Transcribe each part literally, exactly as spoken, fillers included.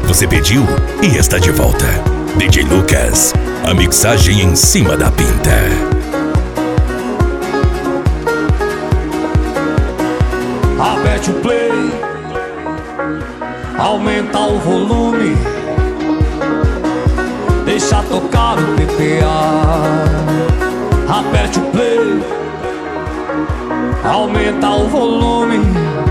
Você pediu e está de volta. D J Lucas, a mixagem em cima da pinta. Aperte o play, aumenta o volume, deixa tocar o P P A. Aperte o play, aumenta o volume,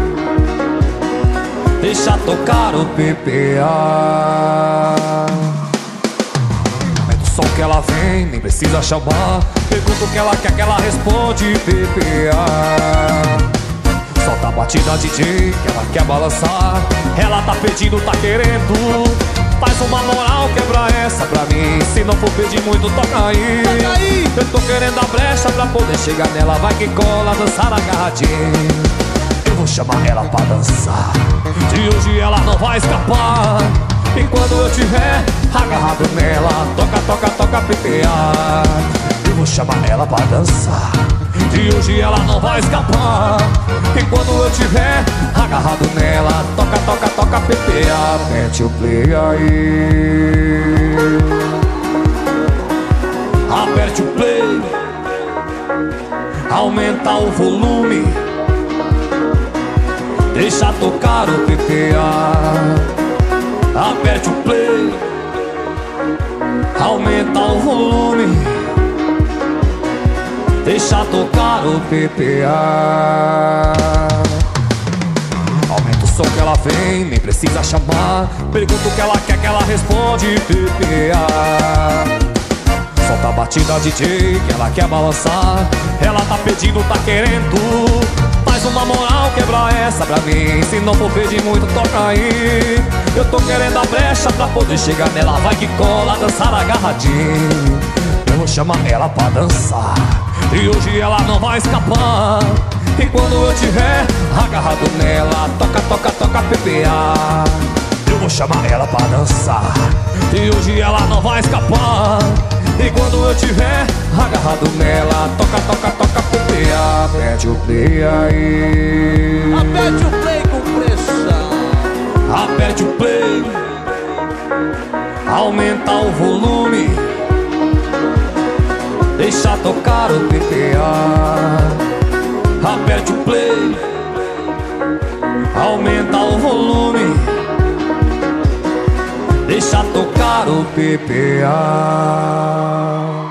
deixa tocar o P P A. Aumenta o som que ela vem, nem precisa chamar. Pergunta o que ela quer que ela responde, P P A. Solta a batida D J que ela quer balançar. Ela tá pedindo, tá querendo. Faz uma moral, quebra essa pra mim. Se não for pedir muito, toca aí, toca aí. Eu tô querendo a brecha pra poder chegar nela. Vai que cola, dançar agarradinho. Eu vou chamar ela pra dançar. De hoje ela não vai escapar. E quando eu tiver agarrado nela, toca, toca, toca P P A. Eu vou chamar ela pra dançar. De hoje ela não vai escapar. E quando eu tiver agarrado nela, toca, toca, toca P P A. Mete o play aí. Aperte o play, aumenta o volume, deixa tocar o P P A. Aperte o play, aumenta o volume, deixa tocar o P P A. Aumenta o som que ela vem, nem precisa chamar. Pergunta o que ela quer que ela responde, P P A. Solta a batida D J que ela quer balançar. Ela tá pedindo, tá querendo. Faz uma moral, quebra essa pra mim. Se não for pedir muito, toca aí. Eu tô querendo a brecha pra poder chegar nela. Vai que cola, dançar agarradinho. Eu vou chamar ela pra dançar. E hoje ela não vai escapar. E quando eu tiver agarrado nela, toca, toca, toca P P A. Eu vou chamar ela pra dançar. E hoje ela não vai escapar. E quando eu tiver agarrado nela, toca, toca, toca P P A. Aperte o play aí. Aperte o play com pressão. Aperte o play, aumenta o volume, deixa tocar o P P A. Aperte o play, aumenta o volume, deixa tocar o P P A.